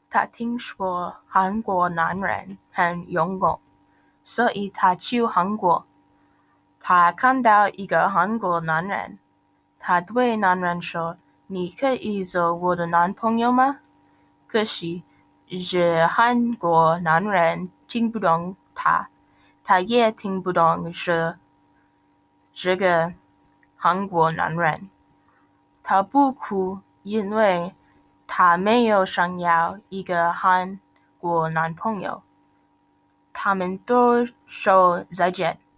他听说韩国男人很勇敢，所以他去韩国。他看到一个韩国男人，他对男人说：“你可以做我的男朋友吗？”可是，这韩国男人听不懂他，他也听不懂这个韩国男人。他不哭，因为他没有想要一个韩国男朋友。他们都说再见。